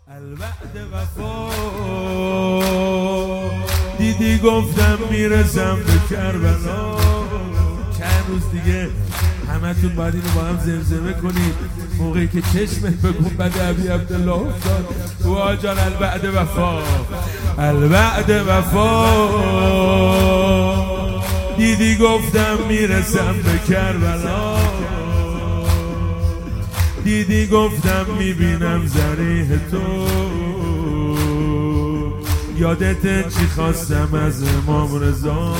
الوعد وفا دیدی گفتم میرسم به کربلا. چند روز دیگه همتون باید اینو با هم زمزمه کنید موقعی که چشمت به گنبد ابی عبدالله افتاد. وا جان الوعد وفا، الوعد وفا دیدی گفتم میرسم به کربلا. دیدی گفتم میبینم ضریح تو، یادت چی خواستم از امام رضا.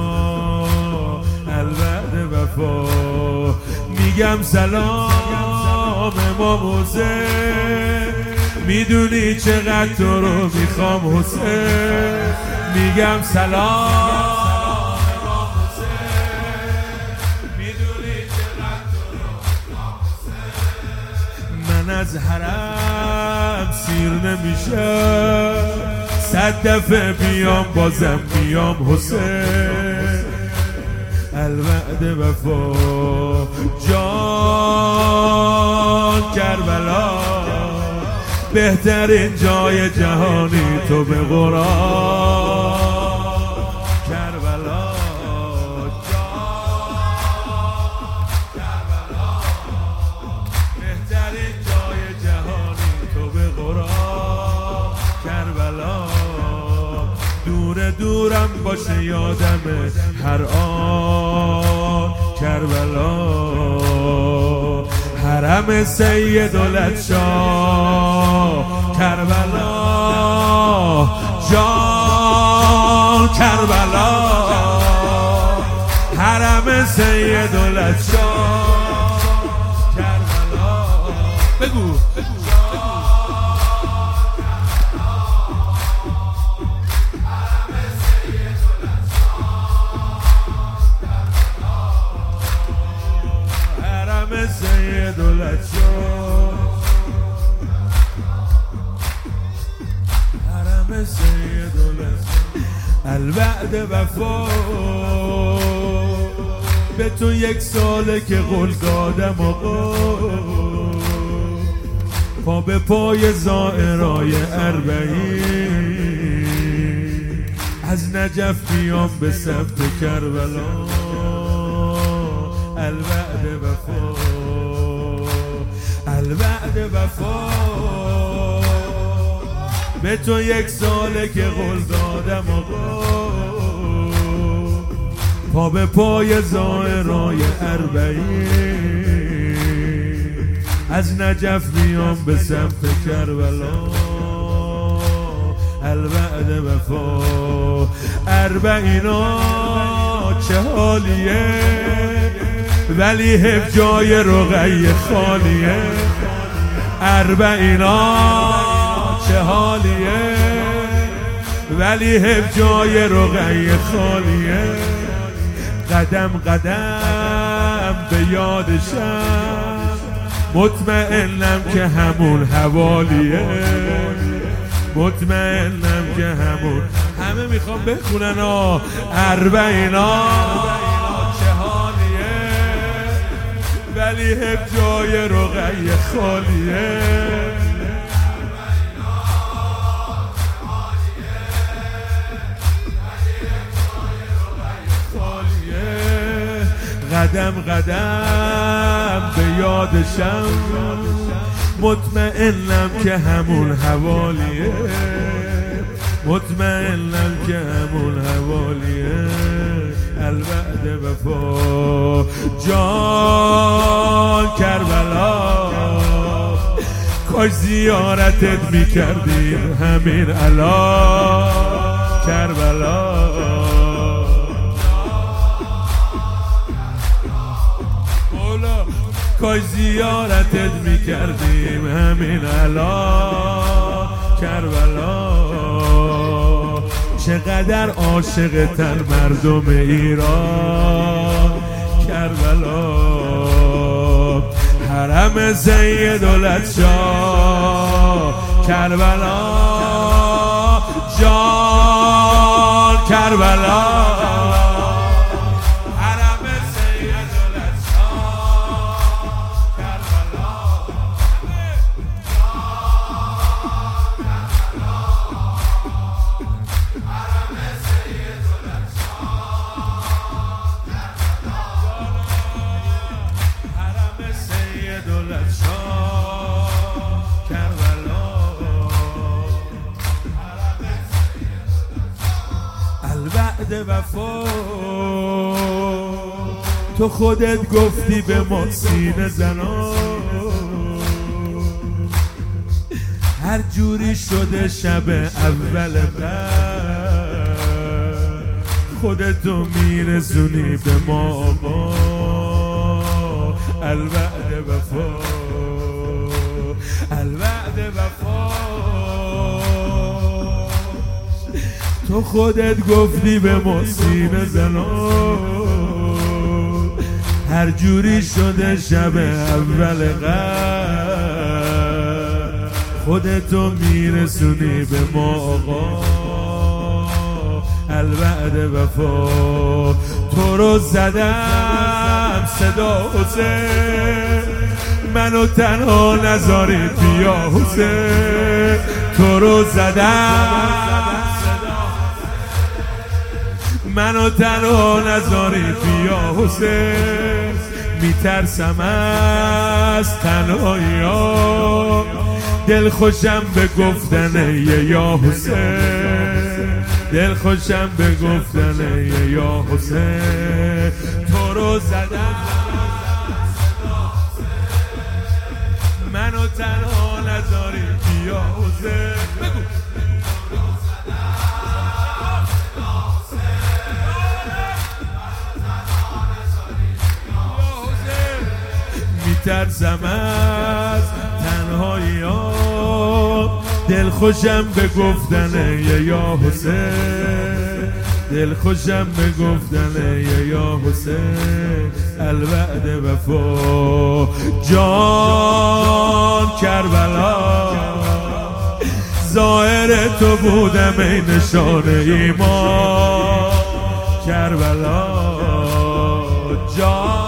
الوعد وفا میگم سلام امام حسین، میدونی چقدر تو رو میخوام حسین. میگم سلام امام حسین، میدونی چقدر تو رو میخوام حسین. من از حرم سیر نمیشم، 100 دفعه بیام بازم بیام حسین. الوعد وفا جان کربلا، بهترین جای جهانی تو به قرآن. کربلا جان کربلا، بهترین جای جهانی تو به قرآن. کربلا دور دورم باشه یادم هر آن. کربلا حرم سیدالشاه. کربلا جان کربلا، حرم سیدالشاه. کربلا بگو سیدالشاه، حرم سیدالشاه. الوعد وفا به تو 1 ساله که قول دادم آقا، پا به پای زائرای اربعین، از نجف بیام به سمت کربلا. الوعد وفا، الوعد وفا به تو 1 ساله که قول دادم آقا، پا به پای زائرای اربعین، از نجف بیام به سمت کربلا. الوعد وفا اربعینا چه حالیه، ولی حیف جای رقیه خالیه. اربعینا چه حالیه، ولی حیف جای رقیه خالیه. قدم قدم به یادشم، مطمئنم که همون حوالیه. مطمئنم که همون، همه میخوام بخونن اربعینا ولی حیف جای رقیه خالیه. قدم قدم به یادشم، مطمئنم که همون حوالیه. مطمئنم که همون حوالیه. الوعد وفا جان کربلا، کاش زیارتت میکردیم همین الان. کربلا مولا، کاش زیارتت میکردیم همین الان. کربلا چقدر عاشقتن مردم ایران. کربلا حرم سیدالشاه. کربلا جان کربلا، حرم سیدالشاه. کربلا وعده وفا تو خودت گفتی به ما سینه زنا هر جوری شده شب اول قدر خودتو میرسونی به ما آقا الوعد وفا الوعد وفا تو خودت گفتی به ما سینه زنا هر جوری شده شب اول قدر خودتو میرسونی به ما آقا الوعد وفا تو رو زدم صدا حسین منو تنها نذاری بیا حسین تو رو زدم منو تنها نذاری بیا حسین میترسم از تنهایی ها دل خوشم به گفتن یا حسین دل خوشم به گفتن یا حسین تو رو زدم منو تنها نذاری بیا حسین بگو میترسم از تنهایی ها دل خوشم به گفتن یا حسین دل خوشم به گفتن یا حسین الوعد وفا جان کربلا ظاهر تو بودم ای نشانه ایمان کربلا جان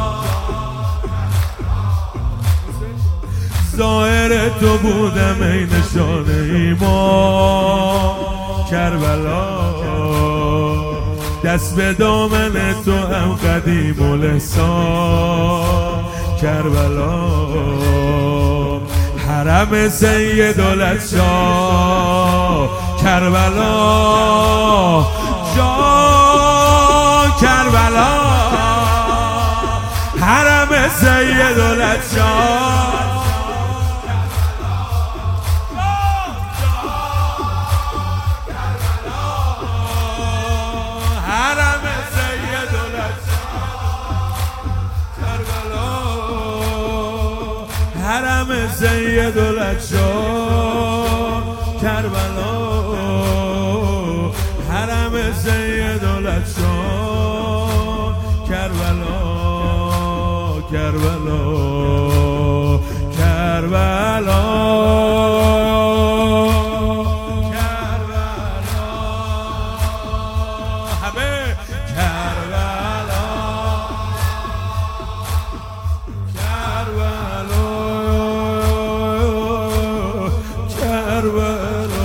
ظاهر تو بودم ای نشانه ایمان کربلا دست به دامن تو هم قدیم الاحسان کربلا حرم سیدالشاه کربلا جان کربلا حرم سیدالشاه حرم سیدالشاه کربلا حرم سیدالشاه کربلا کربلا کربلا کربلا